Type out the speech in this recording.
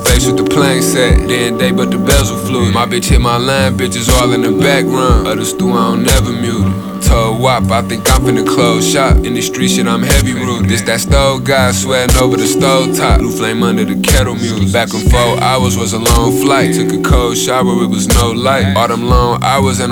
face with the plane set. Then day, but the bezel flew. My bitch hit my line, bitches all in the background. Other stew, I don't never mute it. Told WAP, I think I'm finna close shop. In the street shit, I'm heavy rooted. This that stove guy, sweating over the stove top. Blue flame under the kettle music. Back and 4 hours was a long flight. Took a cold shower, it was no light. All them long hours and